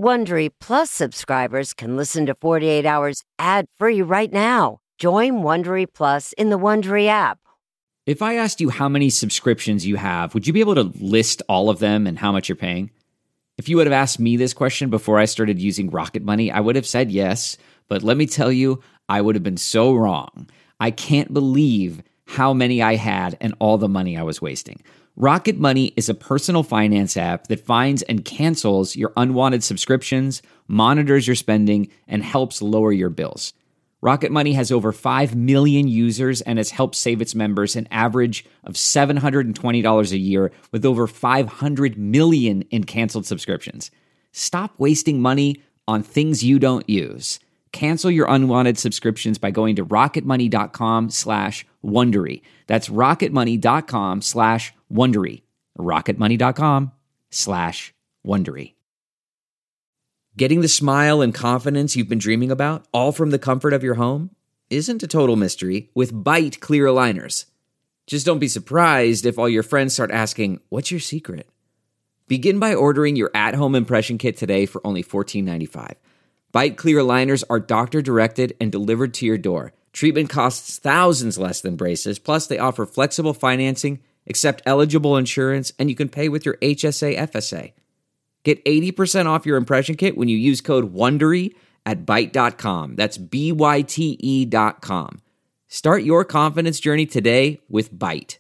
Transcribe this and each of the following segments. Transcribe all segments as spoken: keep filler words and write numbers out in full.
Wondery Plus subscribers can listen to forty-eight hours ad-free right now. Join Wondery Plus in the Wondery app. If I asked you how many subscriptions you have, would you be able to list all of them and how much you're paying? If you would have asked me this question before I started using Rocket Money, I would have said yes, but let me tell you, I would have been so wrong. I can't believe how many I had and all the money I was wasting. Rocket Money is a personal finance app that finds and cancels your unwanted subscriptions, monitors your spending, and helps lower your bills. Rocket Money has over five million users and has helped save its members an average of seven hundred twenty dollars a year with over five hundred million in canceled subscriptions. Stop wasting money on things you don't use. Cancel your unwanted subscriptions by going to rocketmoney.com slash Wondery. That's rocketmoney.com slash Wondery. rocketmoney.com slash Wondery. Getting the smile and confidence you've been dreaming about, all from the comfort of your home, isn't a total mystery with Byte clear aligners. Just don't be surprised if all your friends start asking, what's your secret? Begin by ordering your at-home impression kit today for only fourteen ninety-five. Byte clear aligners are doctor-directed and delivered to your door. Treatment costs thousands less than braces, plus they offer flexible financing, accept eligible insurance, and you can pay with your H S A F S A. Get eighty percent off your impression kit when you use code WONDERY at byte dot com. That's B Y T E dot com. Start your confidence journey today with Byte.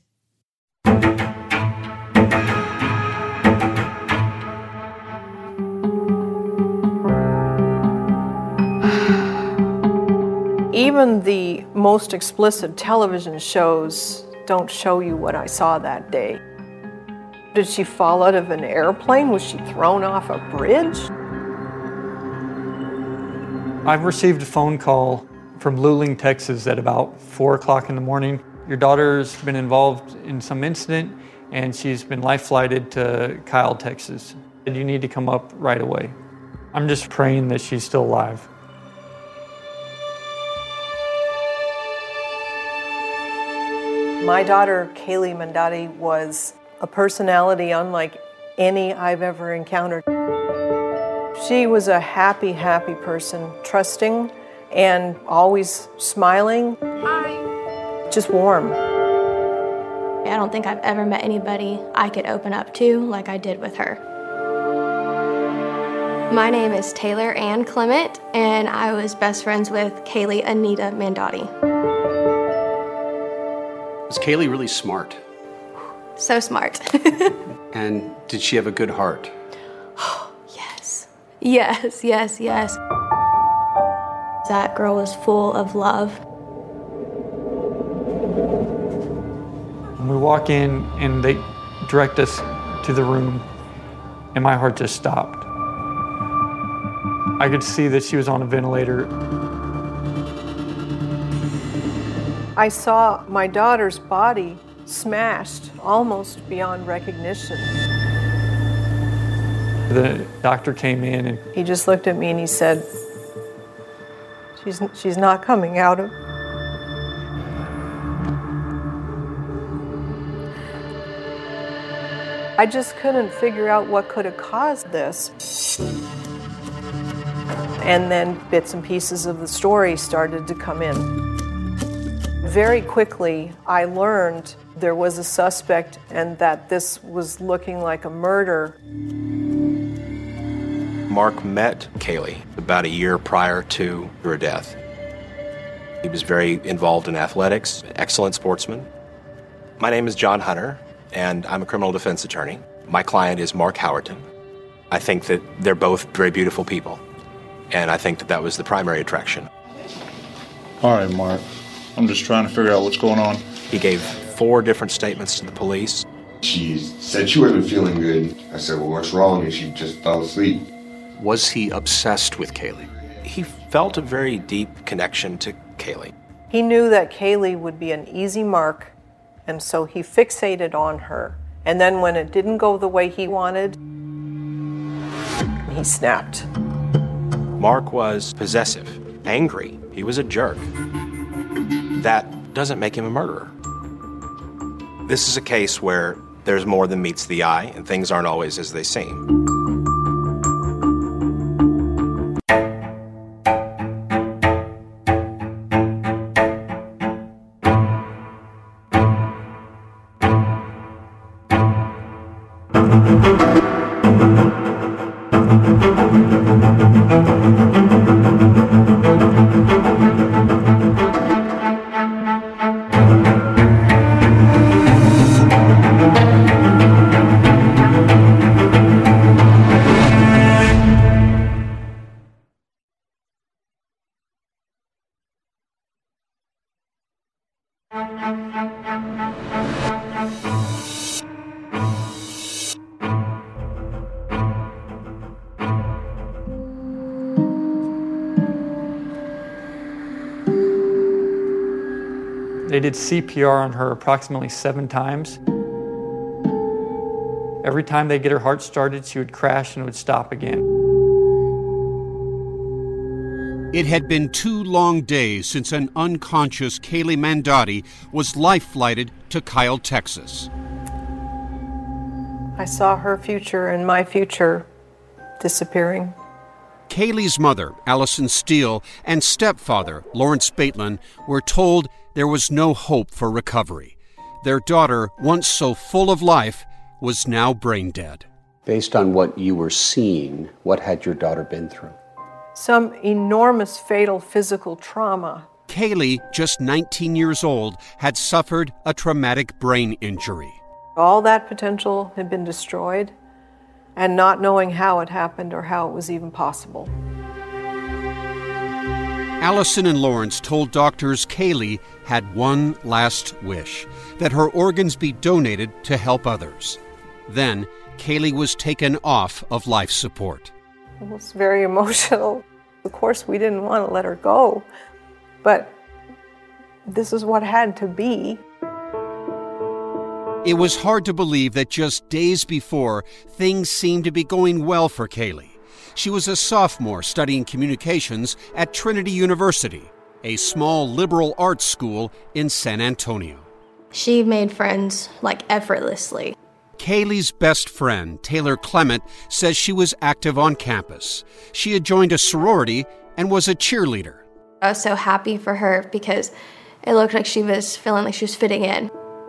Even the most explicit television shows don't show you what I saw that day. Did she fall out of an airplane? Was she thrown off a bridge? I've received a phone call from Luling, Texas at about four o'clock in the morning. Your daughter's been involved in some incident and she's been life flighted to Kyle, Texas. You need to come up right away. I'm just praying that she's still alive. My daughter, Kaylee Mandotti, was a personality unlike any I've ever encountered. She was a happy, happy person, trusting and always smiling. Hi. Just warm. I don't think I've ever met anybody I could open up to like I did with her. My name is Taylor Ann Clement, and I was best friends with Kaylee Anita Mandotti. Was Kaylee really smart? So smart. And did she have a good heart? Yes. Yes, yes, yes. That girl was full of love. When we walk in and they direct us to the room, and my heart just stopped. I could see that she was on a ventilator. I saw my daughter's body smashed almost beyond recognition. The doctor came in and he just looked at me and he said, she's, she's not coming out of. I just couldn't figure out what could have caused this. And then bits and pieces of the story started to come in. Very quickly, I learned there was a suspect and that this was looking like a murder. Mark met Kaylee about a year prior to her death. He was very involved in athletics, excellent sportsman. My name is John Hunter, and I'm a criminal defense attorney. My client is Mark Howerton. I think that they're both very beautiful people, and I think that that was the primary attraction. All right, Mark. I'm just trying to figure out what's going on. He gave four different statements to the police. She said she wasn't feeling good. I said, well, what's wrong? And she just fell asleep. Was he obsessed with Kaylee? He felt a very deep connection to Kaylee. He knew that Kaylee would be an easy mark, and so he fixated on her. And then when it didn't go the way he wanted, he snapped. Mark was possessive, angry. He was a jerk. That doesn't make him a murderer. This is a case where there's more than meets the eye, and things aren't always as they seem. They did C P R on her approximately seven times. Every time they get her heart started, she would crash and would stop again. It had been two long days since an unconscious Kaylee Mandotti was life-flighted to Kyle, Texas. I saw her future and my future disappearing. Kaylee's mother, Allison Steele, and stepfather, Lawrence Baitlin, were told there was no hope for recovery. Their daughter, once so full of life, was now brain dead. Based on what you were seeing, what had your daughter been through? Some enormous fatal physical trauma. Kaylee, just nineteen years old, had suffered a traumatic brain injury. All that potential had been destroyed, and not knowing how it happened or how it was even possible. Allison and Lawrence told doctors Kaylee had one last wish, that her organs be donated to help others. Then, Kaylee was taken off of life support. It was very emotional. Of course, we didn't want to let her go, but this is what had to be. It was hard to believe that just days before, things seemed to be going well for Kaylee. She was a sophomore studying communications at Trinity University, a small liberal arts school in San Antonio. She made friends, like, effortlessly. Kaylee's best friend, Taylor Clement, says she was active on campus. She had joined a sorority and was a cheerleader. I was so happy for her because it looked like she was feeling like she was fitting in.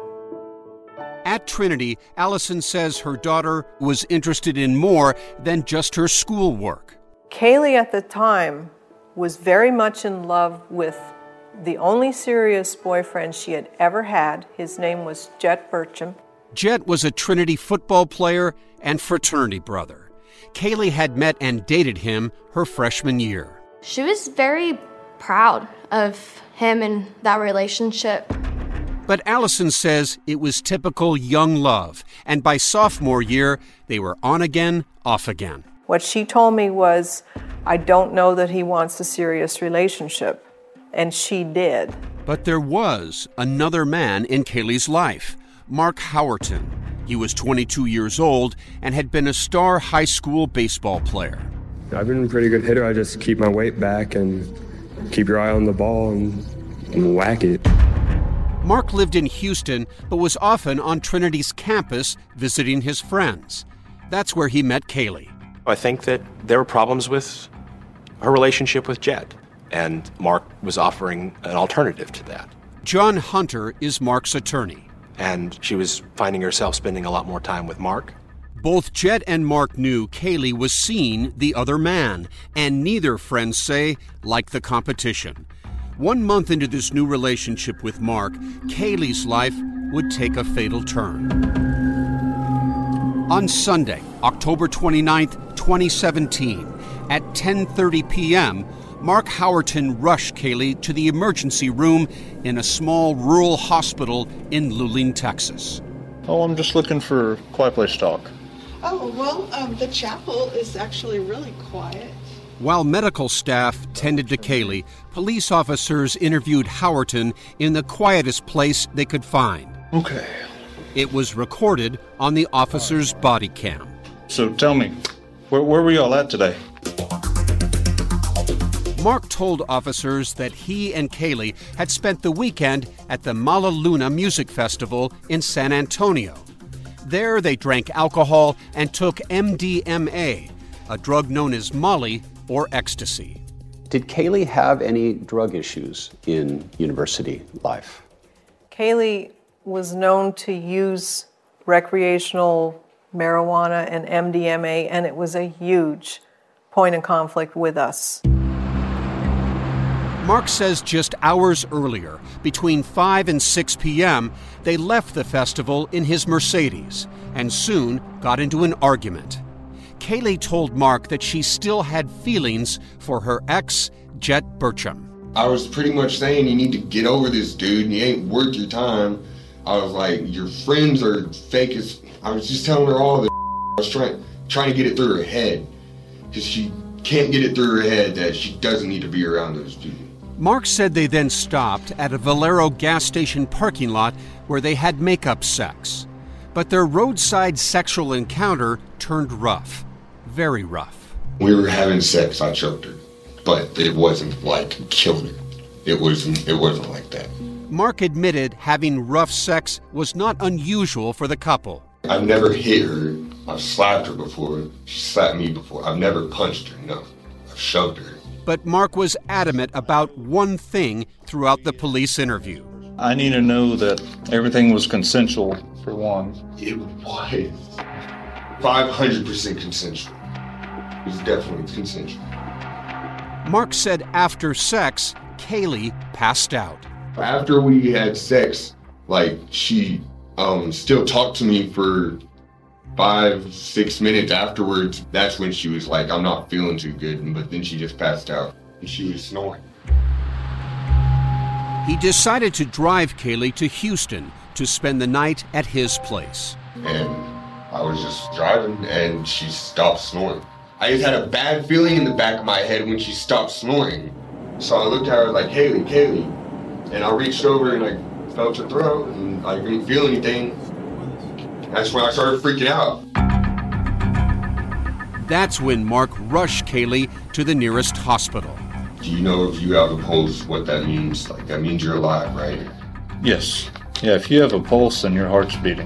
At Trinity, Allison says her daughter was interested in more than just her schoolwork. Kaylee at the time was very much in love with the only serious boyfriend she had ever had. His name was Jet Burcham. Jet was a Trinity football player and fraternity brother. Kaylee had met and dated him her freshman year. She was very proud of him and that relationship. But Allison says it was typical young love, and by sophomore year, they were on again, off again. What she told me was, I don't know that he wants a serious relationship, and she did. But there was another man in Kaylee's life, Mark Howerton. He was twenty-two years old and had been a star high school baseball player. I've been a pretty good hitter. I just keep my weight back and keep your eye on the ball and, and whack it. Mark lived in Houston, but was often on Trinity's campus visiting his friends. That's where he met Kaylee. I think that there were problems with her relationship with Jet, and Mark was offering an alternative to that. John Hunter is Mark's attorney. And she was finding herself spending a lot more time with Mark. Both Jet and Mark knew Kaylee was seeing the other man, and neither, friends say, liked the competition. One month into this new relationship with Mark, Kaylee's life would take a fatal turn. On Sunday, October twenty-ninth, twenty seventeen, at ten thirty p.m., Mark Howerton rushed Kaylee to the emergency room in a small rural hospital in Luling, Texas. Oh, I'm just looking for a quiet place to talk. Oh, well, um, the chapel is actually really quiet. While medical staff tended to Kaylee, police officers interviewed Howerton in the quietest place they could find. Okay. It was recorded on the officer's body cam. So tell me, where, where were you all at today? Mark told officers that he and Kaylee had spent the weekend at the Mala Luna Music Festival in San Antonio. There they drank alcohol and took M D M A, a drug known as Molly or ecstasy. Did Kaylee have any drug issues in university life? Kaylee was known to use recreational marijuana and M D M A, and it was a huge point of conflict with us. Mark says just hours earlier, between five and six p.m., they left the festival in his Mercedes and soon got into an argument. Kaylee told Mark that she still had feelings for her ex, Jet Burcham. I was pretty much saying, you need to get over this dude, and he ain't worth your time. I was like, your friends are fake as... I was just telling her all the I was trying, trying to get it through her head, because she can't get it through her head that she doesn't need to be around those people. Mark said they then stopped at a Valero gas station parking lot where they had makeup sex. But their roadside sexual encounter turned rough. Very rough. We were having sex, I choked her. But it wasn't like killing her. It wasn't, it wasn't like that. Mark admitted having rough sex was not unusual for the couple. I've never hit her. I've slapped her before. She slapped me before. I've never punched her, no. I've shoved her. But Mark was adamant about one thing throughout the police interview. I need to know that everything was consensual, for one. It was five hundred percent consensual. It was definitely consensual. Mark said after sex, Kaylee passed out. After we had sex, like, she um, still talked to me for five, six minutes afterwards. That's when she was like, I'm not feeling too good, but then she just passed out and she was snoring. He decided to drive Kaylee to Houston to spend the night at his place. And I was just driving and she stopped snoring. I just had a bad feeling in the back of my head when she stopped snoring. So I looked at her like, Kaylee, Kaylee. And I reached over and I felt her throat and I didn't feel anything. That's when I started freaking out. That's when Mark rushed Kaylee to the nearest hospital. Do you know if you have a pulse, what that means? Like, that means you're alive, right? Yes. Yeah, if you have a pulse and your heart's beating.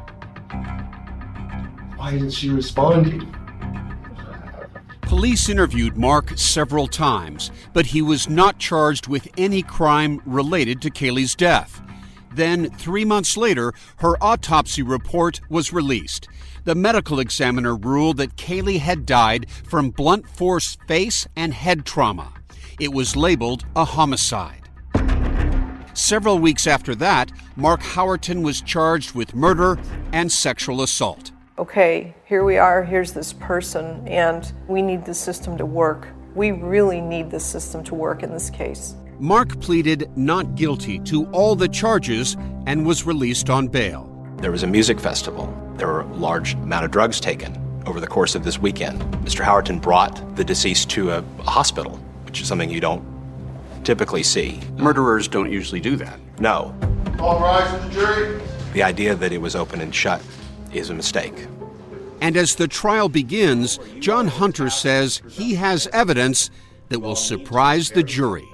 Why isn't she responding? Police interviewed Mark several times, but he was not charged with any crime related to Kaylee's death. Then, three months later, her autopsy report was released. The medical examiner ruled that Kaylee had died from blunt force face and head trauma. It was labeled a homicide. Several weeks after that, Mark Howerton was charged with murder and sexual assault. Okay, here we are, here's this person, and we need the system to work. We really need the system to work in this case. Mark pleaded not guilty to all the charges and was released on bail. There was a music festival. There were a large amount of drugs taken over the course of this weekend. Mister Howerton brought the deceased to a hospital, which is something you don't typically see. Murderers don't usually do that. No. All rise with the jury. The idea that it was open and shut is a mistake. And as the trial begins, John Hunter says he has evidence that will surprise the jury.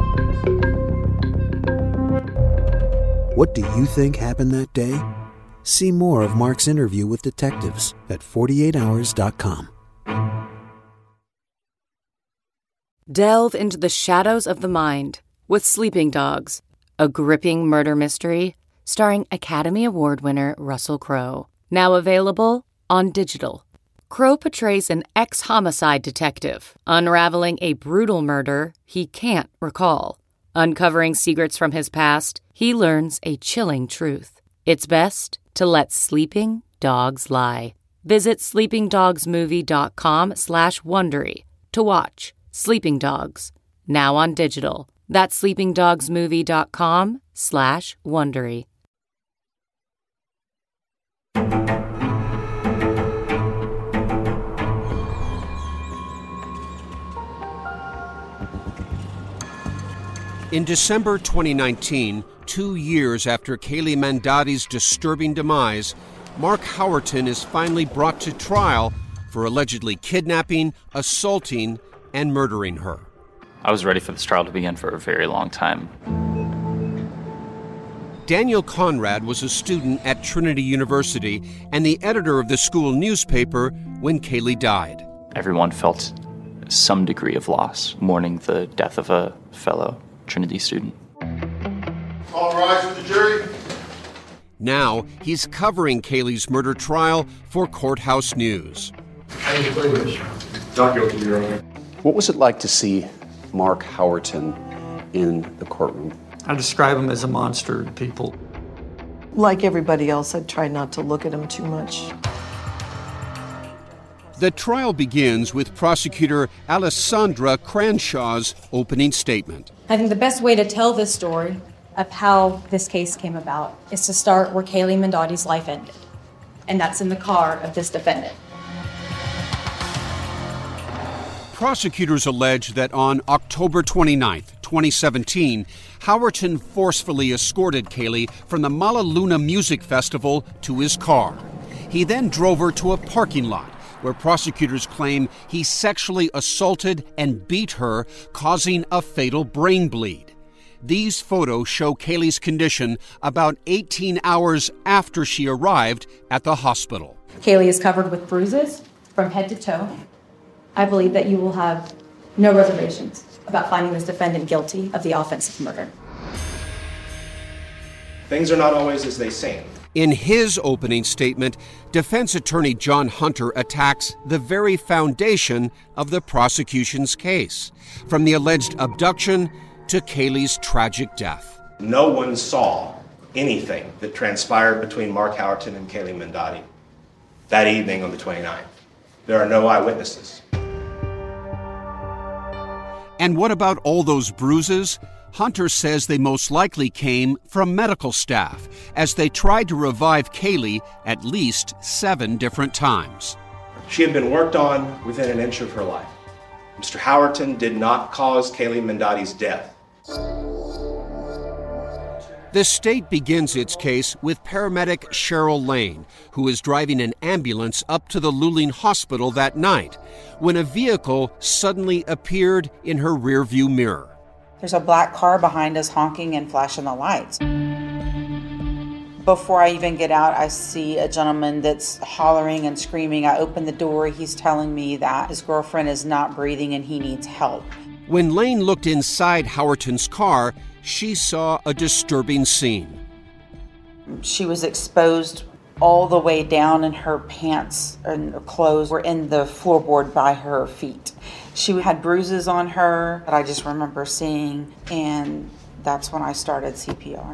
What do you think happened that day? See more of Mark's interview with detectives at forty-eight hours dot com. Delve into the shadows of the mind with Sleeping Dogs, a gripping murder mystery starring Academy Award winner Russell Crowe. Now available on digital. Crowe portrays an ex-homicide detective unraveling a brutal murder he can't recall. Uncovering secrets from his past, he learns a chilling truth. It's best to let sleeping dogs lie. Visit sleepingdogsmovie.com slash Wondery to watch Sleeping Dogs, now on digital. That's sleepingdogsmovie.com slash Wondery. In December twenty nineteen, two years after Kaylee Mandotti's disturbing demise, Mark Howerton is finally brought to trial for allegedly kidnapping, assaulting, and murdering her. I was ready for this trial to begin for a very long time. Daniel Conrad was a student at Trinity University and the editor of the school newspaper when Kaylee died. Everyone felt some degree of loss, mourning the death of a fellow Trinity student. All rise with the jury. Now he's covering Kaylee's murder trial for Courthouse News. Not guilty, Your Honor. What was it like to see Mark Howerton in the courtroom? I describe him as a monster to people. Like everybody else, I try not to look at him too much. The trial begins with prosecutor Alessandra Cranshaw's opening statement. I think the best way to tell this story of how this case came about is to start where Kaylee Mandotti's life ended, and that's in the car of this defendant. Prosecutors allege that on October twenty-ninth, twenty seventeen, Howerton forcefully escorted Kaylee from the Mala Luna Music Festival to his car. He then drove her to a parking lot where prosecutors claim he sexually assaulted and beat her, causing a fatal brain bleed. These photos show Kaylee's condition about eighteen hours after she arrived at the hospital. Kaylee is covered with bruises from head to toe. I believe that you will have no reservations about finding this defendant guilty of the offense of murder. Things are not always as they seem. In his opening statement, defense attorney John Hunter attacks the very foundation of the prosecution's case, from the alleged abduction to Kaylee's tragic death. No one saw anything that transpired between Mark Howerton and Kaylee Mandotti that evening on the twenty-ninth. There are no eyewitnesses. And what about all those bruises? Hunter says they most likely came from medical staff, as they tried to revive Kaylee at least seven different times. She had been worked on within an inch of her life. Mister Howerton did not cause Kaylee Mandotti's death. The state begins its case with paramedic Cheryl Lane, who is driving an ambulance up to the Luling Hospital that night, when a vehicle suddenly appeared in her rearview mirror. There's a black car behind us honking and flashing the lights. Before I even get out, I see a gentleman that's hollering and screaming. I open the door. He's telling me that his girlfriend is not breathing and he needs help. When Lane looked inside Howerton's car, she saw a disturbing scene. She was exposed all the way down, and her pants and her clothes were in the floorboard by her feet. She had bruises on her that I just remember seeing, and that's when I started C P R.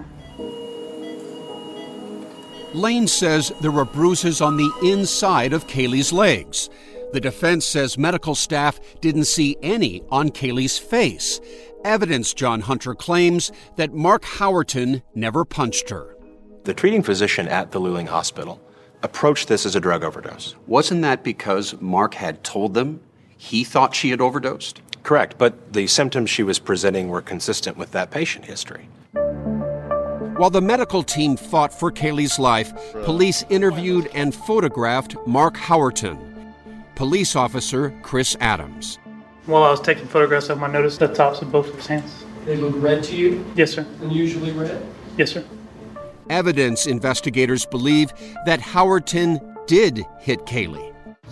Lane says there were bruises on the inside of Kaylee's legs. The defense says medical staff didn't see any on Kaylee's face. Evidence, John Hunter claims, that Mark Howerton never punched her. The treating physician at the Luling Hospital approached this as a drug overdose. Wasn't that because Mark had told them he thought she had overdosed? Correct, but the symptoms she was presenting were consistent with that patient history. While the medical team fought for Kaylee's life, police interviewed and photographed Mark Howerton. Police officer Chris Adams. While I was taking photographs of him, I noticed the tops of both of his hands. They look red to you? Yes, sir. Unusually red? Yes, sir. Evidence investigators believe that Howerton did hit Kaylee.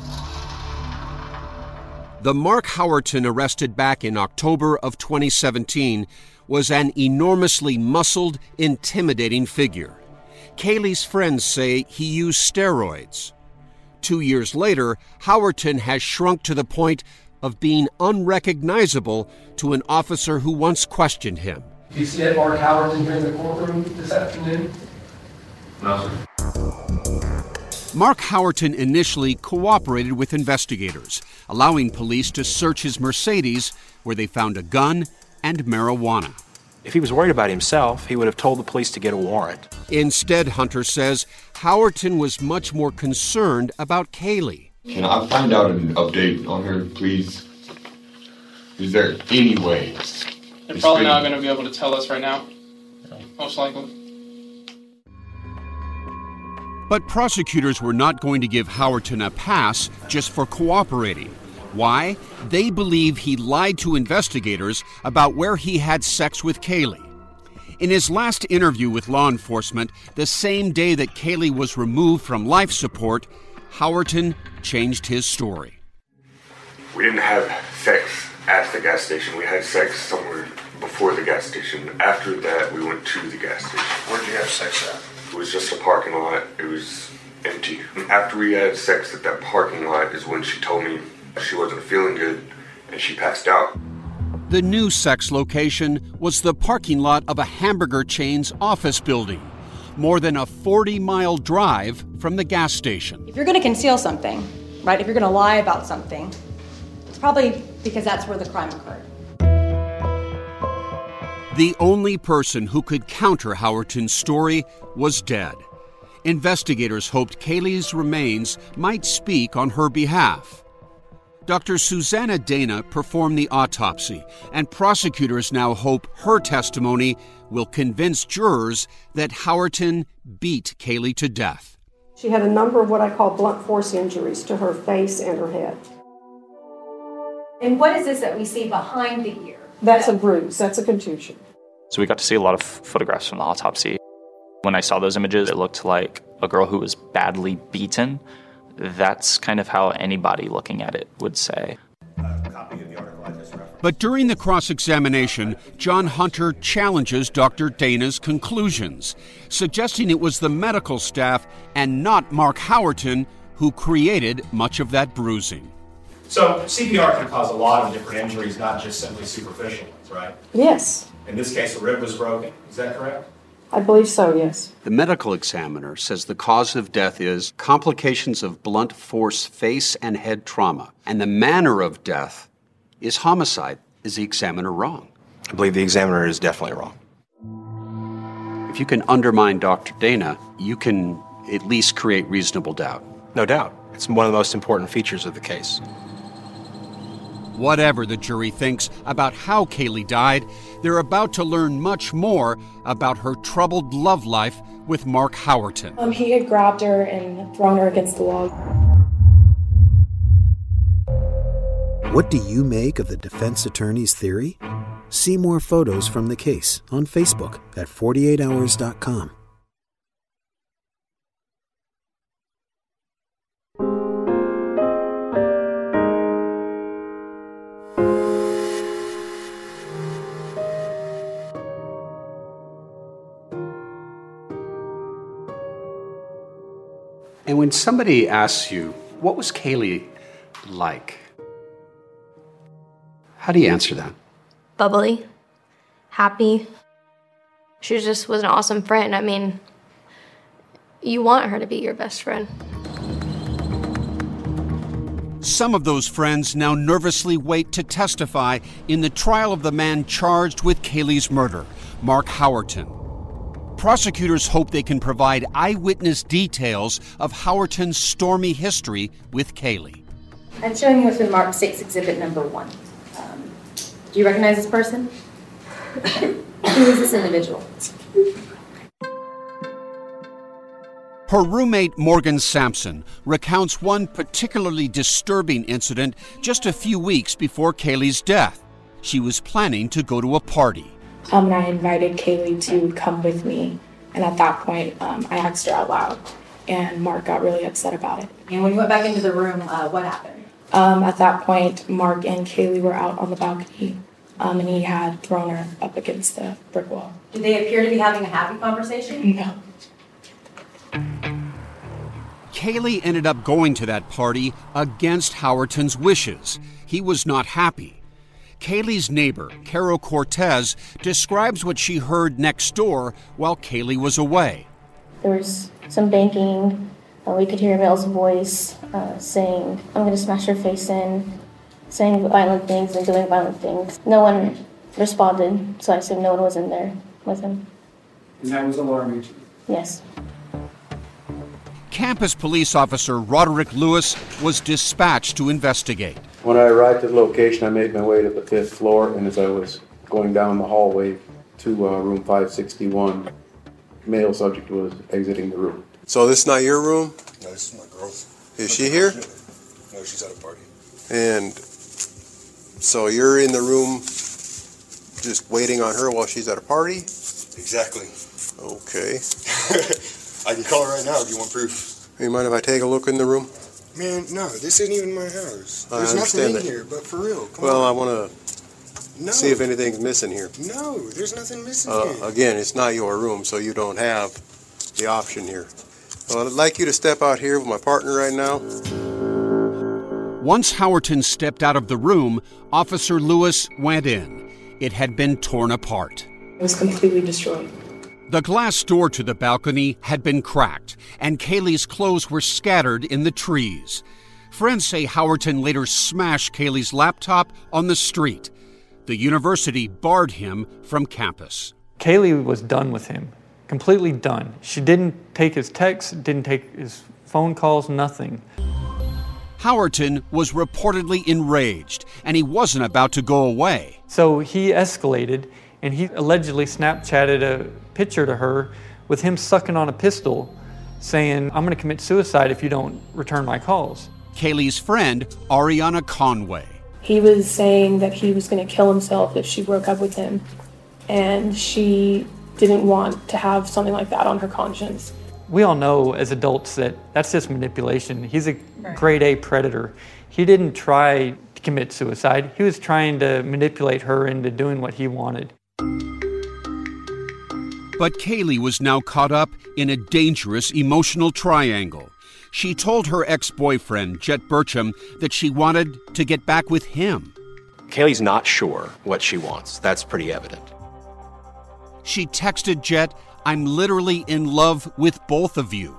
The Mark Howerton arrested back in October of twenty seventeen was an enormously muscled, intimidating figure. Kaylee's friends say he used steroids. Two years later, Howerton has shrunk to the point of being unrecognizable to an officer who once questioned him. Do you see that Mark Howerton here in the courtroom this afternoon? No, sir. Mark Howerton initially cooperated with investigators, allowing police to search his Mercedes, where they found a gun and marijuana. If he was worried about himself, he would have told the police to get a warrant. Instead, Hunter says, Howerton was much more concerned about Kaylee. Can I find out an update on her, please? Is there any way? They're probably not going to be able to tell us right now. Most likely. But prosecutors were not going to give Howerton a pass just for cooperating. Why? They believe he lied to investigators about where he had sex with Kaylee. In his last interview with law enforcement, the same day that Kaylee was removed from life support, Howerton changed his story. We didn't have sex at the gas station. We had sex somewhere before the gas station. After that, we went to the gas station. Where'd you have sex at? It was just a parking lot. It was empty. After we had sex at that parking lot is when she told me she wasn't feeling good and she passed out. The new sex location was the parking lot of a hamburger chain's office building, more than a forty-mile drive from the gas station. If you're going to conceal something, right, if you're going to lie about something, it's probably because that's where the crime occurred. The only person who could counter Howerton's story was dead. Investigators hoped Kaylee's remains might speak on her behalf. Doctor Susanna Dana performed the autopsy, and prosecutors now hope her testimony will convince jurors that Howerton beat Kaylee to death. She had a number of what I call blunt force injuries to her face and her head. And what is this that we see behind the ear? That's a bruise. That's a contusion. So we got to see a lot of photographs from the autopsy. When I saw those images, it looked like a girl who was badly beaten. That's kind of how anybody looking at it would say. But during the cross-examination, John Hunter challenges Doctor Dana's conclusions, suggesting it was the medical staff and not Mark Howerton who created much of that bruising. So C P R can cause a lot of different injuries, not just simply superficial ones, right? Yes. In this case, a rib was broken. Is that correct? I believe so, yes. The medical examiner says the cause of death is complications of blunt force face and head trauma, and the manner of death is homicide. Is the examiner wrong? I believe the examiner is definitely wrong. If you can undermine Doctor Dana, you can at least create reasonable doubt. No doubt. It's one of the most important features of the case. Whatever the jury thinks about how Kaylee died, they're about to learn much more about her troubled love life with Mark Howerton. Um, he had grabbed her and thrown her against the wall. What do you make of the defense attorney's theory? See more photos from the case on Facebook at forty-eight hours dot com. And when somebody asks you, what was Kaylee like? How do you answer that? Bubbly, happy. She just was an awesome friend. I mean, you want her to be your best friend. Some of those friends now nervously wait to testify in the trial of the man charged with Kaylee's murder, Mark Howerton. Prosecutors hope they can provide eyewitness details of Howerton's stormy history with Kaylee. I'm showing you what's in Mark six, exhibit number one. Um, do you recognize this person? Who is this individual? Her roommate, Morgan Sampson, recounts one particularly disturbing incident just a few weeks before Kaylee's death. She was planning to go to a party. Um, and I invited Kaylee to come with me. And at that point, um, I asked her out loud. And Mark got really upset about it. And when you went back into the room, uh, what happened? Um, at that point, Mark and Kaylee were out on the balcony. Um, and he had thrown her up against the brick wall. Did they appear to be having a happy conversation? No. Kaylee ended up going to that party against Howerton's wishes. He was not happy. Kaylee's neighbor, Carol Cortez, describes what she heard next door while Kaylee was away. There was some banging. Uh, we could hear Mel's voice uh, saying, "I'm going to smash your face in," saying violent things and doing violent things. No one responded, so I assumed no one was in there with him. And that was alarming to you? Yes. Campus police officer Roderick Lewis was dispatched to investigate. When I arrived at the location, I made my way to the fifth floor, and as I was going down the hallway to uh, room five sixty-one, male subject was exiting the room. So this is not your room? No, this is my girl's. Is she here? No, she's at a party. And so you're in the room just waiting on her while she's at a party? Exactly. Okay. I can call her right now if you want proof. You mind if I take a look in the room? Man, no, this isn't even my house. I There's nothing understand in that. here, but for real, come Well, on. I want to No. see if anything's missing here. No, there's nothing missing Uh, here. again, it's not your room, so you don't have the option here. Well, I'd like you to step out here with my partner right now. Once Howerton stepped out of the room, Officer Lewis went in. It had been torn apart. It was completely destroyed. The glass door to the balcony had been cracked, and Kaylee's clothes were scattered in the trees. Friends say Howerton later smashed Kaylee's laptop on the street. The university barred him from campus. Kaylee was done with him, completely done. She didn't take his texts, didn't take his phone calls, nothing. Howerton was reportedly enraged, and he wasn't about to go away. So he escalated, and he allegedly Snapchatted a picture to her with him sucking on a pistol, saying, "I'm going to commit suicide if you don't return my calls." Kaylee's friend, Ariana Conway. He was saying that he was going to kill himself if she broke up with him, and she didn't want to have something like that on her conscience. We all know as adults that that's just manipulation. He's a grade A predator. He didn't try to commit suicide. He was trying to manipulate her into doing what he wanted. But Kaylee was now caught up in a dangerous emotional triangle. She told her ex-boyfriend, Jet Burcham, that she wanted to get back with him. Kaylee's not sure what she wants. That's pretty evident. She texted Jet, "I'm literally in love with both of you."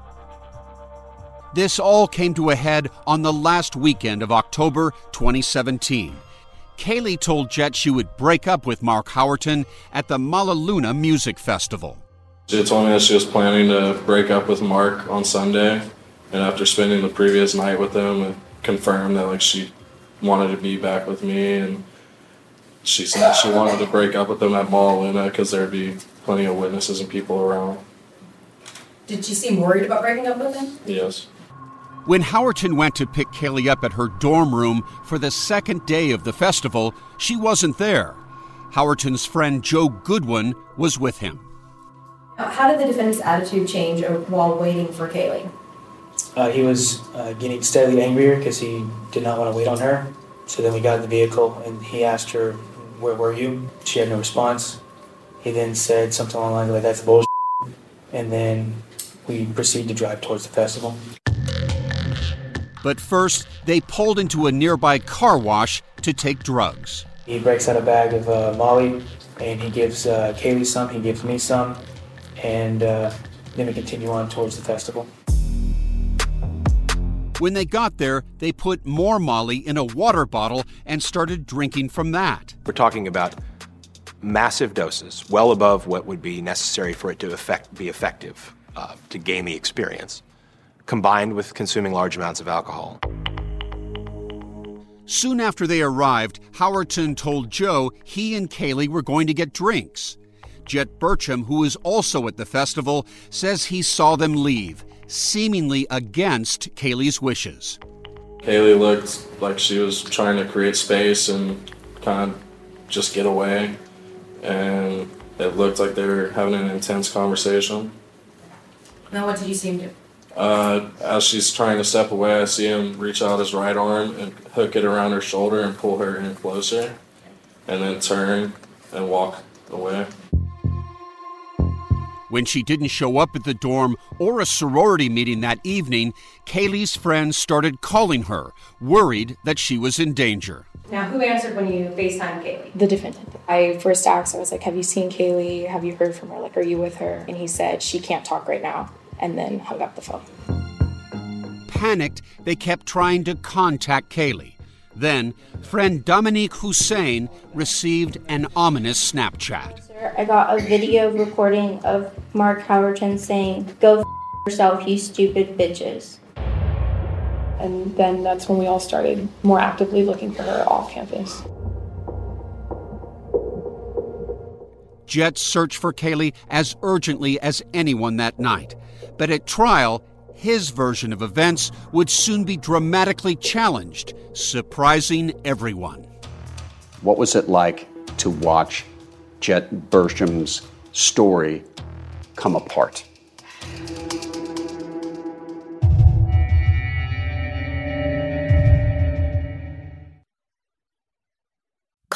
This all came to a head on the last weekend of October twenty seventeen. Kaylee told Jet she would break up with Mark Howerton at the Mala Luna Music Festival. She told me that she was planning to break up with Mark on Sunday, and after spending the previous night with him, it confirmed that like she wanted to be back with me, and she said she wanted to break up with him at Mala Luna because there'd be plenty of witnesses and people around. Did she seem worried about breaking up with him? Yes. When Howerton went to pick Kaylee up at her dorm room for the second day of the festival, she wasn't there. Howerton's friend Joe Goodwin was with him. How did the defendant's attitude change while waiting for Kaylee? Uh, he was uh, getting steadily angrier because he did not want to wait on her. So then we got in the vehicle and he asked her, "Where were you?" She had no response. He then said something along the lines like, "That's bullshit." And then we proceeded to drive towards the festival. But first, they pulled into a nearby car wash to take drugs. He breaks out a bag of uh, Molly, and he gives uh, Kaylee some, he gives me some, and uh, then we continue on towards the festival. When they got there, they put more Molly in a water bottle and started drinking from that. We're talking about massive doses, well above what would be necessary for it to effect, be effective, uh, to gain the experience, combined with consuming large amounts of alcohol. Soon after they arrived, Howerton told Joe he and Kaylee were going to get drinks. Jet Burcham, who was also at the festival, says he saw them leave, seemingly against Kaylee's wishes. Kaylee looked like she was trying to create space and kind of just get away, and it looked like they were having an intense conversation. Now what did you see him do? Uh, as she's trying to step away, I see him reach out his right arm and hook it around her shoulder and pull her in closer, and then turn and walk away. When she didn't show up at the dorm or a sorority meeting that evening, Kaylee's friends started calling her, worried that she was in danger. Now, who answered when you FaceTimed Kaylee? The defendant. I first asked, I was like, "Have you seen Kaylee? Have you heard from her? Like, are you with her?" And he said, "She can't talk right now," and then hung up the phone. Panicked, they kept trying to contact Kaylee. Then, friend Dominique Hussein received an ominous Snapchat. Sir, I got a video recording of Mark Howerton saying, "Go f*** yourself, you stupid bitches." And then that's when we all started more actively looking for her off campus. Jet searched for Kaylee as urgently as anyone that night. But at trial, his version of events would soon be dramatically challenged, surprising everyone. What was it like to watch Jet Burcham's story come apart?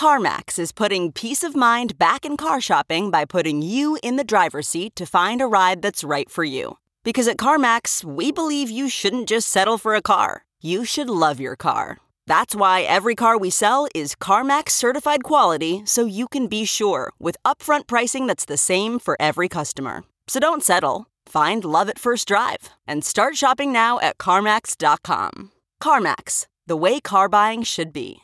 CarMax is putting peace of mind back in car shopping by putting you in the driver's seat to find a ride that's right for you. Because at CarMax, we believe you shouldn't just settle for a car. You should love your car. That's why every car we sell is CarMax certified quality, so you can be sure with upfront pricing that's the same for every customer. So don't settle. Find love at first drive and start shopping now at CarMax dot com. CarMax, the way car buying should be.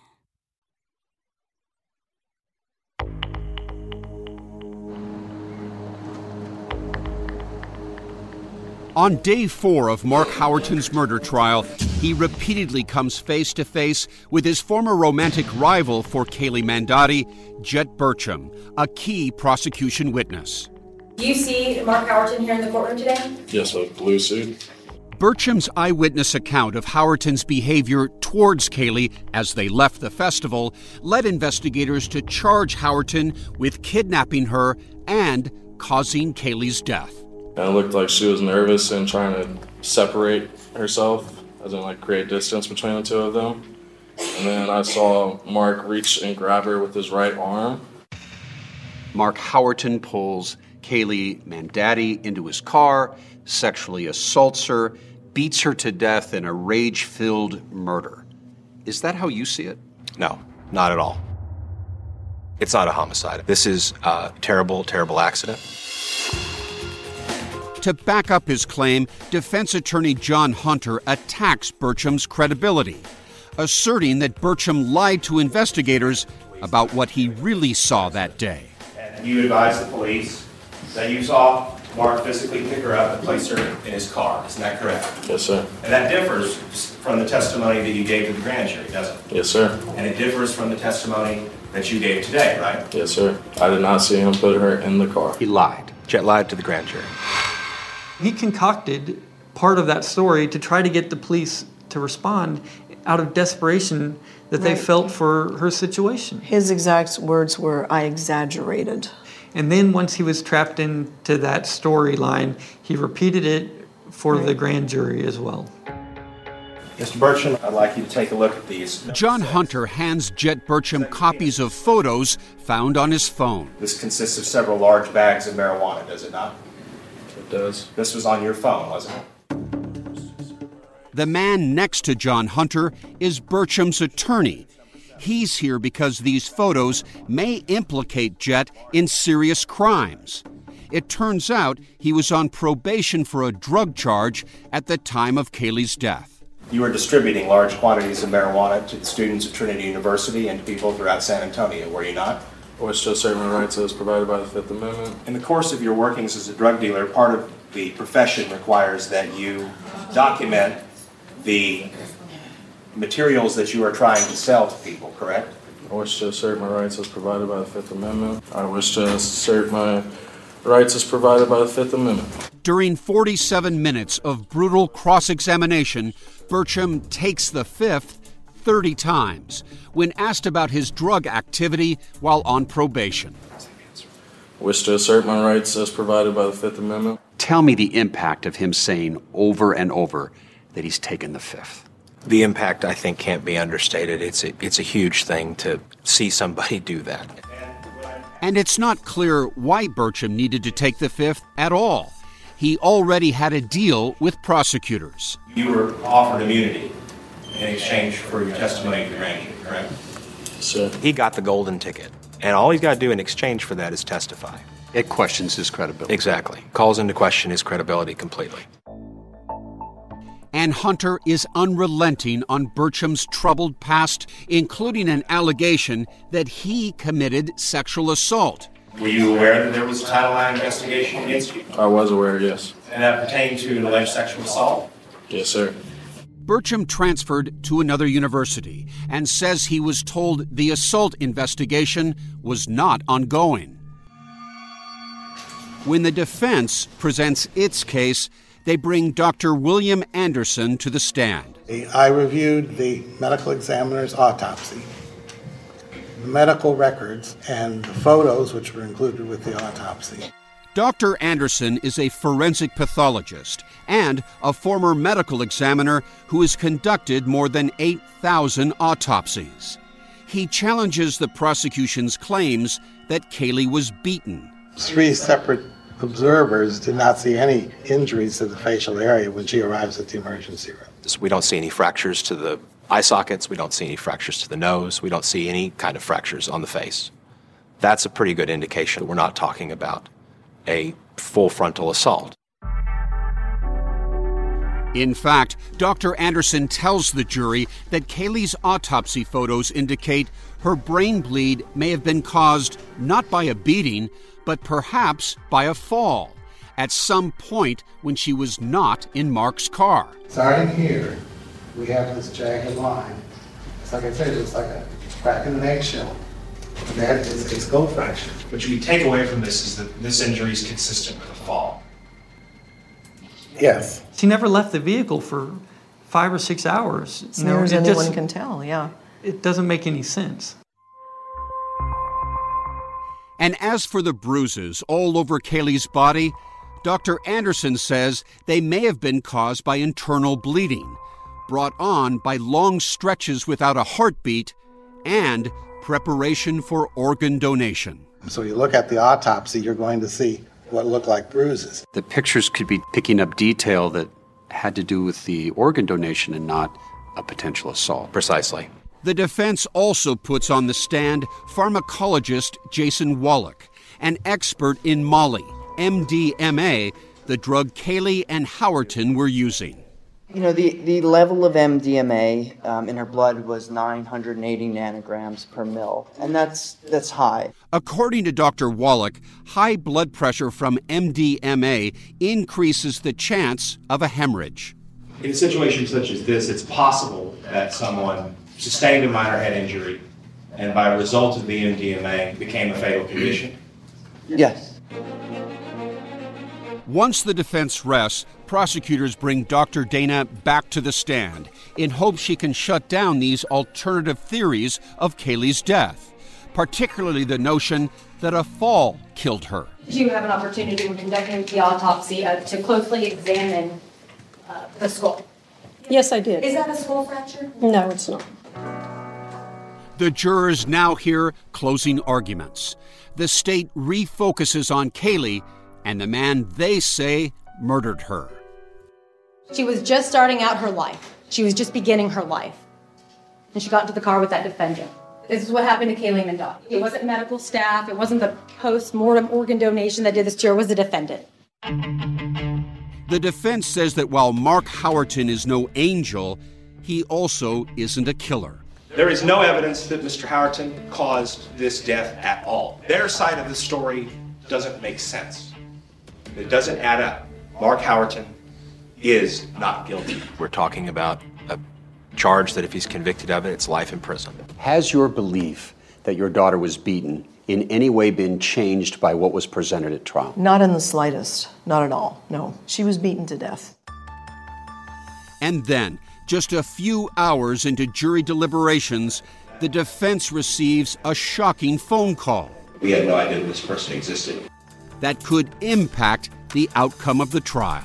On day four of Mark Howerton's murder trial, he repeatedly comes face to face with his former romantic rival for Kaylee Mandotti, Jet Burcham, a key prosecution witness. Do you see Mark Howerton here in the courtroom today? Yes, a blue suit. Burcham's eyewitness account of Howerton's behavior towards Kaylee as they left the festival led investigators to charge Howerton with kidnapping her and causing Kaylee's death. And it looked like she was nervous and trying to separate herself, as in like create distance between the two of them. And then I saw Mark reach and grab her with his right arm. Mark Howerton pulls Kaylee Mandotti into his car, sexually assaults her, beats her to death in a rage-filled murder. Is that how you see it? No, not at all. It's not a homicide. This is a terrible, terrible accident. To back up his claim, defense attorney John Hunter attacks Burcham's credibility, asserting that Burcham lied to investigators about what he really saw that day. And you advised the police that you saw Mark physically pick her up and place her in his car. Isn't that correct? Yes, sir. And that differs from the testimony that you gave to the grand jury, doesn't it? Yes, sir. And it differs from the testimony that you gave today, right? Yes, sir. I did not see him put her in the car. He lied. Jet lied to the grand jury. He concocted part of that story to try to get the police to respond out of desperation that they Right. felt for her situation. His exact words were, "I exaggerated." And then once he was trapped into that storyline, he repeated it for Right. the grand jury as well. Mister Burcham, I'd like you to take a look at these. John Hunter hands Jet Burcham copies of photos found on his phone. This consists of several large bags of marijuana, does it not? It does. This was on your phone, wasn't it? The man next to John Hunter is Burcham's attorney. He's here because these photos may implicate Jet in serious crimes. It turns out he was on probation for a drug charge at the time of Kaylee's death. You were distributing large quantities of marijuana to the students at Trinity University and to people throughout San Antonio, were you not? I wish to assert my rights as provided by the Fifth Amendment. In the course of your workings as a drug dealer, part of the profession requires that you document the materials that you are trying to sell to people, correct? I wish to assert my rights as provided by the Fifth Amendment. I wish to assert my rights as provided by the Fifth Amendment. During forty-seven minutes of brutal cross-examination, Burcham takes the fifth thirty times when asked about his drug activity while on probation. I wish to assert my rights as provided by the Fifth Amendment. Tell me the impact of him saying over and over that he's taken the fifth. The impact, I think, can't be understated. It's a, it's a huge thing to see somebody do that. And it's not clear why Burcham needed to take the fifth at all. He already had a deal with prosecutors. You were offered immunity in exchange for your testimony to the grand jury, correct? Sir. He got the golden ticket, and all he's got to do in exchange for that is testify. It questions his credibility. Exactly. Calls into question his credibility completely. And Hunter is unrelenting on Burcham's troubled past, including an allegation that he committed sexual assault. Were you aware that there was a Title nine investigation against you? I was aware, yes. And that pertained to an alleged sexual assault? Yes, sir. Burcham transferred to another university and says he was told the assault investigation was not ongoing. When the defense presents its case, they bring Doctor William Anderson to the stand. I reviewed the medical examiner's autopsy, the medical records, and the photos which were included with the autopsy. Doctor Anderson is a forensic pathologist and a former medical examiner who has conducted more than eight thousand autopsies. He challenges the prosecution's claims that Kaylee was beaten. Three separate observers did not see any injuries to the facial area when she arrives at the emergency room. We don't see any fractures to the eye sockets. We don't see any fractures to the nose. We don't see any kind of fractures on the face. That's a pretty good indication we're not talking about a full frontal assault. In fact, Doctor Anderson tells the jury that Kaylee's autopsy photos indicate her brain bleed may have been caused not by a beating, but perhaps by a fall at some point when she was not in Mark's car. Starting here, we have this jagged line. It's like I said, it's like a crack in an eggshell. And that is a skull fracture. What you take away from this is that this injury is consistent with a fall. Yes. She never left the vehicle for five or six hours. As near as anyone can tell, yeah. It doesn't make any sense. And as for the bruises all over Kaylee's body, Doctor Anderson says they may have been caused by internal bleeding, brought on by long stretches without a heartbeat and preparation for organ donation. So you look at the autopsy, you're going to see what look like bruises. The pictures could be picking up detail that had to do with the organ donation and not a potential assault. Precisely. The defense also puts on the stand pharmacologist Jason Wallach, an expert in Molly, M D M A, the drug Kaylee and Howerton were using. You know, the, the level of M D M A um, in her blood was nine hundred eighty nanograms per mil, and that's that's high. According to Doctor Wallach, high blood pressure from M D M A increases the chance of a hemorrhage. In a situation such as this, it's possible that someone sustained a minor head injury and by result of the M D M A became a fatal condition. Yes. Once the defense rests, prosecutors bring Doctor Dana back to the stand in hopes she can shut down these alternative theories of Kaylee's death, particularly the notion that a fall killed her. Did you have an opportunity when conducting the autopsy uh, to closely examine uh, the skull? Yes, I did. Is that a skull fracture? No, it's not. The jurors now hear closing arguments. The state refocuses on Kaylee and the man they say murdered her. She was just starting out her life. She was just beginning her life. And she got into the car with that defendant. This is what happened to Kaylee Mandotti. It wasn't medical staff. It wasn't the post-mortem organ donation that did this to her. It was the defendant. The defense says that while Mark Howerton is no angel, he also isn't a killer. There is no evidence that Mister Howerton caused this death at all. Their side of the story doesn't make sense. It doesn't add up. Mark Howerton is not guilty. We're talking about a charge that if he's convicted of it, it's life in prison. Has your belief that your daughter was beaten in any way been changed by what was presented at trial? Not in the slightest. Not at all. No. She was beaten to death. And then, just a few hours into jury deliberations, the defense receives a shocking phone call. We had no idea this person existed. That could impact the outcome of the trial.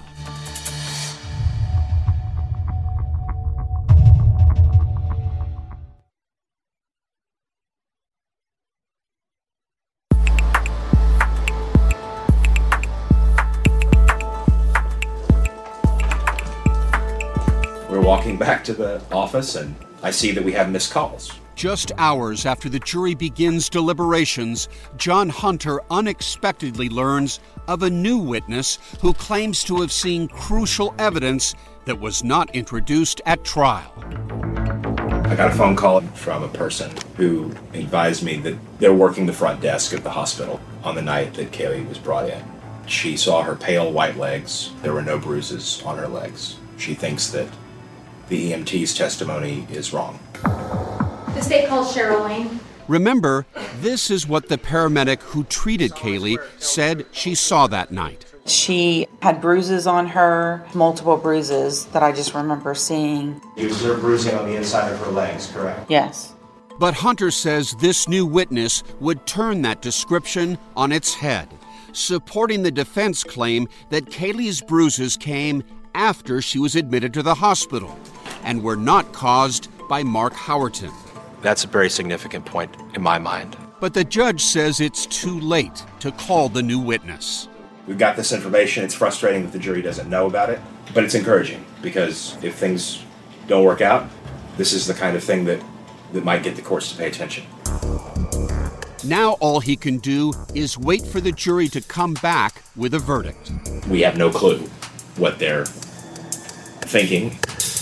We're walking back to the office and I see that we have missed calls. Just hours after the jury begins deliberations, John Hunter unexpectedly learns of a new witness who claims to have seen crucial evidence that was not introduced at trial. I got a phone call from a person who advised me that they're working the front desk of the hospital on the night that Kaylee was brought in. She saw her pale white legs. There were no bruises on her legs. She thinks that the E M T's testimony is wrong. The state calls Cheryl Lane. Remember, this is what the paramedic who treated Kaylee said she saw that night. She had bruises on her, multiple bruises that I just remember seeing. You observed bruising on the inside of her legs, correct? Yes. But Hunter says this new witness would turn that description on its head, supporting the defense claim that Kaylee's bruises came after she was admitted to the hospital and were not caused by Mark Howerton. That's a very significant point in my mind. But the judge says it's too late to call the new witness. We've got this information. It's frustrating that the jury doesn't know about it, but it's encouraging because if things don't work out, this is the kind of thing that, that might get the courts to pay attention. Now all he can do is wait for the jury to come back with a verdict. We have no clue what they're thinking.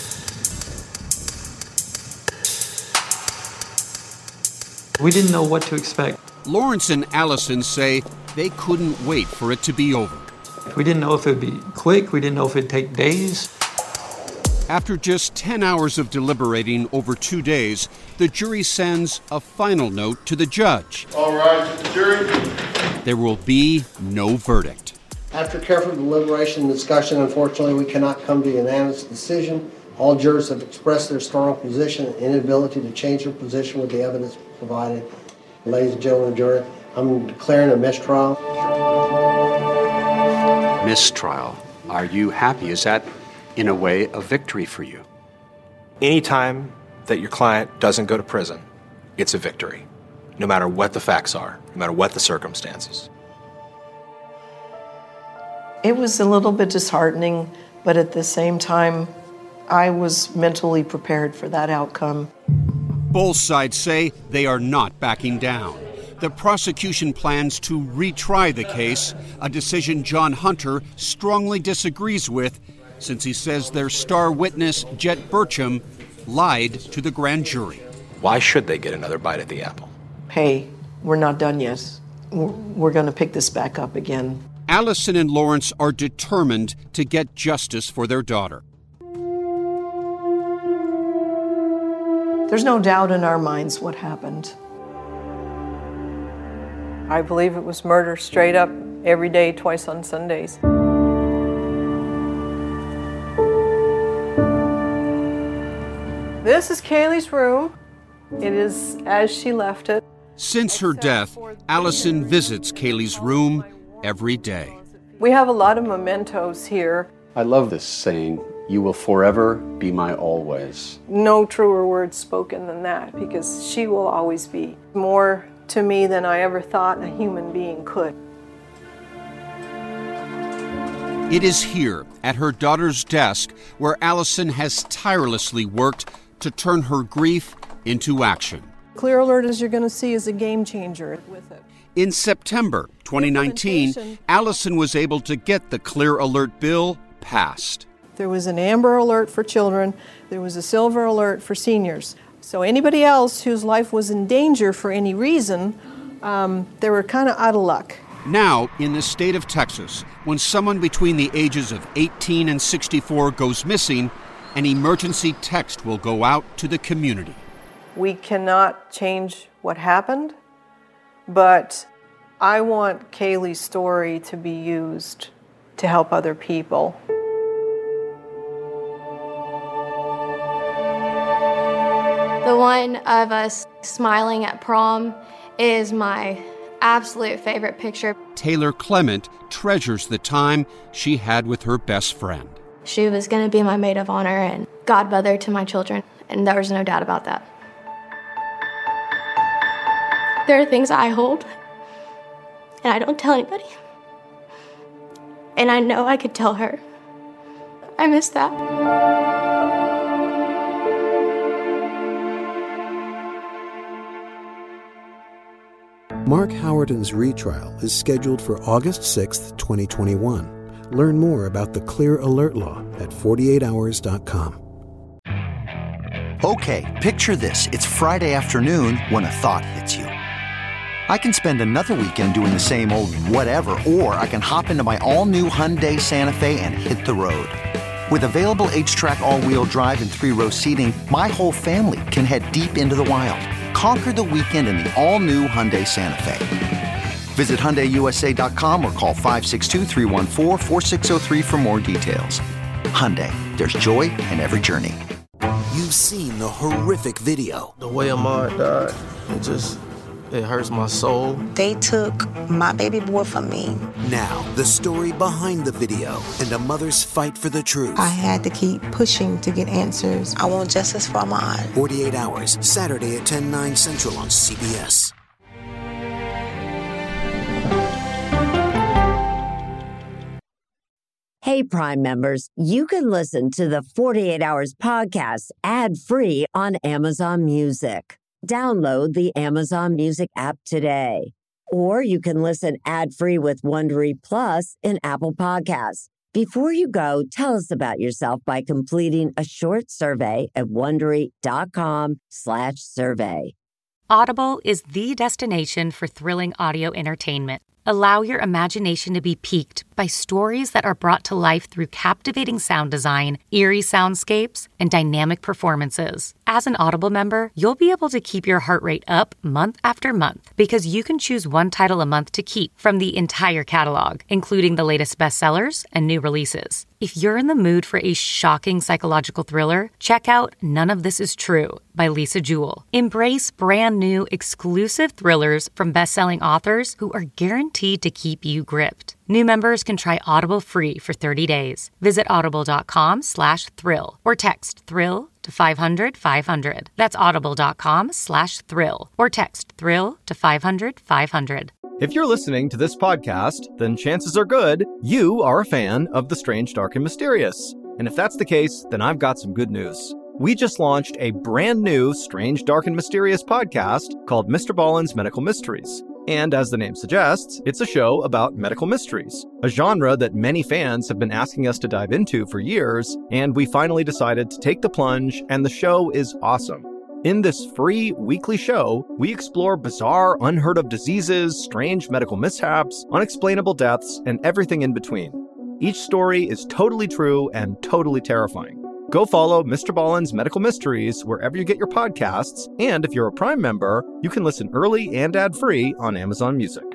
We didn't know what to expect. Lawrence and Allison say they couldn't wait for it to be over. We didn't know if it would be quick. We didn't know if it'd take days. After just ten hours of deliberating over two days, the jury sends a final note to the judge. All right, to the jury. There will be no verdict. After careful deliberation and discussion, unfortunately, we cannot come to a unanimous decision. All jurors have expressed their strong position and inability to change their position with the evidence provided. Ladies and gentlemen of the jury, I'm declaring a mistrial. Mistrial. Are you happy? Is that, in a way, a victory for you? Anytime that your client doesn't go to prison, it's a victory, no matter what the facts are, no matter what the circumstances. It was a little bit disheartening, but at the same time, I was mentally prepared for that outcome. Both sides say they are not backing down. The prosecution plans to retry the case, a decision John Hunter strongly disagrees with, since he says their star witness, Jet Burcham, lied to the grand jury. Why should they get another bite at the apple? Hey, we're not done yet. We're going to pick this back up again. Allison and Lawrence are determined to get justice for their daughter. There's no doubt in our minds what happened. I believe it was murder straight up, every day, twice on Sundays. This is Kaylee's room. It is as she left it. Since her death, Allison visits Kaylee's room every day. We have a lot of mementos here. I love this saying, you will forever be my always. No truer words spoken than that, because she will always be more to me than I ever thought a human being could. It is here, at her daughter's desk, where Allison has tirelessly worked to turn her grief into action. Clear Alert, as you're going to see, is a game changer with it. In September twenty nineteen, Allison was able to get the Clear Alert bill passed. There was an Amber Alert for children. There was a Silver Alert for seniors. So anybody else whose life was in danger for any reason, um, they were kind of out of luck. Now, in the state of Texas, when someone between the ages of eighteen and sixty-four goes missing, an emergency text will go out to the community. We cannot change what happened, but I want Kaylee's story to be used to help other people. The one of us smiling at prom is my absolute favorite picture. Taylor Clement treasures the time she had with her best friend. She was going to be my maid of honor and godmother to my children, and there was no doubt about that. There are things I hold, and I don't tell anybody. And I know I could tell her. I miss that. Mark Howerton's retrial is scheduled for August sixth, twenty twenty-one. Learn more about the Clear Alert Law at forty-eight hours dot com. Okay, picture this. It's Friday afternoon when a thought hits you. I can spend another weekend doing the same old whatever, or I can hop into my all-new Hyundai Santa Fe and hit the road. With available H-Track all-wheel drive and three-row seating, my whole family can head deep into the wild. Conquer the weekend in the all-new Hyundai Santa Fe. Visit Hyundai U S A dot com or call five six two, three one four, four six zero three for more details. Hyundai, there's joy in every journey. You've seen the horrific video. The way Ahmaud died, it just, It hurts my soul. They took my baby boy from me. Now, the story behind the video and a mother's fight for the truth. I had to keep pushing to get answers. I want justice for Ahmaud. forty-eight hours, Saturday at ten, nine Central on C B S. Hey, Prime members, you can listen to the forty-eight hours podcast ad-free on Amazon Music. Download the Amazon Music app today. Or you can listen ad-free with Wondery Plus in Apple Podcasts. Before you go, tell us about yourself by completing a short survey at Wondery.com slash survey. Audible is the destination for thrilling audio entertainment. Allow your imagination to be piqued by stories that are brought to life through captivating sound design, eerie soundscapes, and dynamic performances. As an Audible member, you'll be able to keep your heart rate up month after month because you can choose one title a month to keep from the entire catalog, including the latest bestsellers and new releases. If you're in the mood for a shocking psychological thriller, check out None of This Is True by Lisa Jewell. Embrace brand new exclusive thrillers from best-selling authors who are guaranteed to keep you gripped. New members can try Audible free for thirty days. Visit audible.com slash thrill or text thrill to five hundred five hundred. That's audible.com slash thrill or text thrill to five hundred five hundred. If you're listening to this podcast, then chances are good you are a fan of The Strange, Dark, and Mysterious. And if that's the case, then I've got some good news. We just launched a brand new Strange, Dark, and Mysterious podcast called Mister Ballen's Medical Mysteries. And as the name suggests, it's a show about medical mysteries, a genre that many fans have been asking us to dive into for years, and we finally decided to take the plunge, and the show is awesome. In this free weekly show, we explore bizarre, unheard of diseases, strange medical mishaps, unexplainable deaths, and everything in between. Each story is totally true and totally terrifying. Go follow Mister Ballen's Medical Mysteries wherever you get your podcasts, and if you're a Prime member, you can listen early and ad-free on Amazon Music.